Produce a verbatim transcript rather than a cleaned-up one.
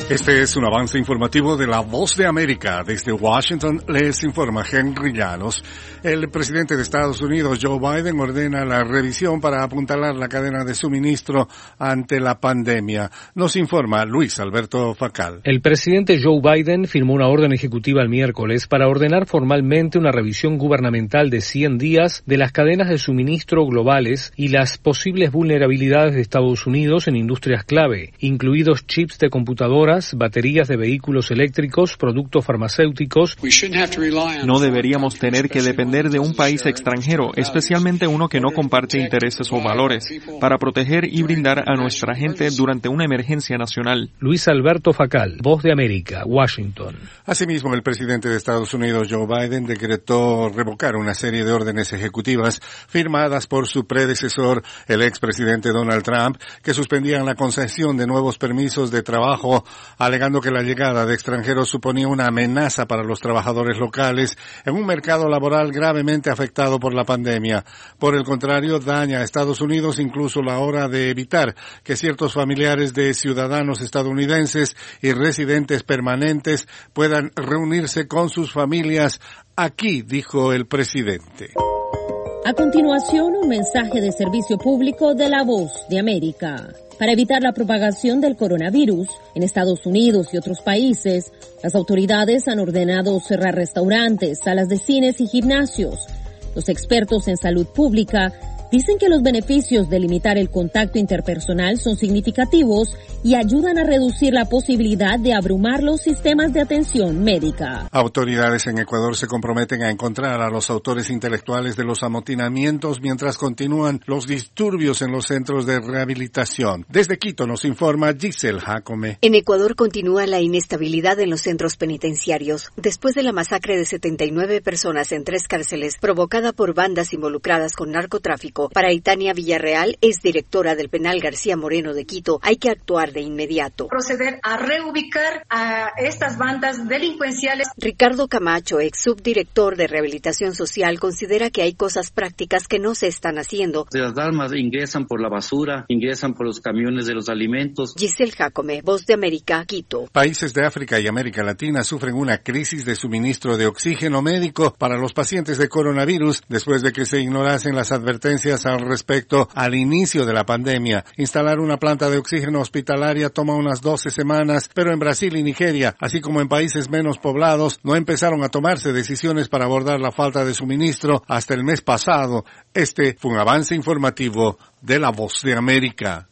Este es un avance informativo de La Voz de América. Desde Washington les informa Henry Llanos. El presidente de Estados Unidos, Joe Biden, ordena la revisión para apuntalar la cadena de suministro ante la pandemia. Nos informa Luis Alberto Facal. El presidente Joe Biden firmó una orden ejecutiva el miércoles para ordenar formalmente una revisión gubernamental de cien días de las cadenas de suministro globales y las posibles vulnerabilidades de Estados Unidos en industrias clave, incluidos chips de computadoras, baterías de vehículos eléctricos, productos farmacéuticos. No deberíamos tener que depender de un país extranjero, especialmente uno que no comparte intereses o valores, para proteger y brindar a nuestra gente durante una emergencia nacional. Luis Alberto Facal, Voz de América, Washington. Asimismo, el presidente de Estados Unidos, Joe Biden, decretó revocar una serie de órdenes ejecutivas firmadas por su predecesor, el expresidente Donald Trump, que suspendían la concesión de nuevos permisos de trabajo, alegando que la llegada de extranjeros suponía una amenaza para los trabajadores locales en un mercado laboral gravemente afectado por la pandemia. Por el contrario, daña a Estados Unidos incluso la hora de evitar que ciertos familiares de ciudadanos estadounidenses y residentes permanentes puedan reunirse con sus familias aquí, dijo el presidente. A continuación, un mensaje de servicio público de La Voz de América. Para evitar la propagación del coronavirus en Estados Unidos y otros países, las autoridades han ordenado cerrar restaurantes, salas de cines y gimnasios. Los expertos en salud pública dicen que los beneficios de limitar el contacto interpersonal son significativos y ayudan a reducir la posibilidad de abrumar los sistemas de atención médica. Autoridades en Ecuador se comprometen a encontrar a los autores intelectuales de los amotinamientos mientras continúan los disturbios en los centros de rehabilitación. Desde Quito nos informa Giselle Jacome. En Ecuador continúa la inestabilidad en los centros penitenciarios después de la masacre de setenta y nueve personas en tres cárceles provocada por bandas involucradas con narcotráfico. Para Aitania Villarreal, es directora del penal García Moreno de Quito. Hay que actuar de inmediato. Proceder a reubicar a estas bandas delincuenciales. Ricardo Camacho, ex subdirector de Rehabilitación Social, considera que hay cosas prácticas que no se están haciendo. Las armas ingresan por la basura, ingresan por los camiones de los alimentos. Giselle Jacome, Voz de América, Quito. Países de África y América Latina sufren una crisis de suministro de oxígeno médico para los pacientes de coronavirus después de que se ignorasen las advertencias al respecto al inicio de la pandemia. Instalar una planta de oxígeno hospitalaria toma unas doce semanas, pero en Brasil y Nigeria, así como en países menos poblados, no empezaron a tomarse decisiones para abordar la falta de suministro hasta el mes pasado. Este fue un avance informativo de La Voz de América.